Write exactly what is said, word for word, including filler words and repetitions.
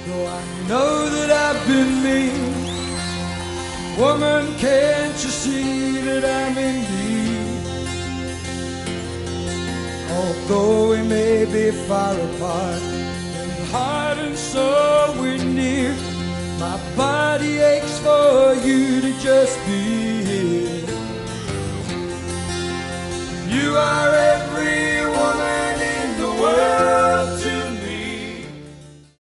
Though I know that I've been mean, woman, can't you see that I'm in need? Although we may be far apart, in heart and soul we're near. My body aches for you to just be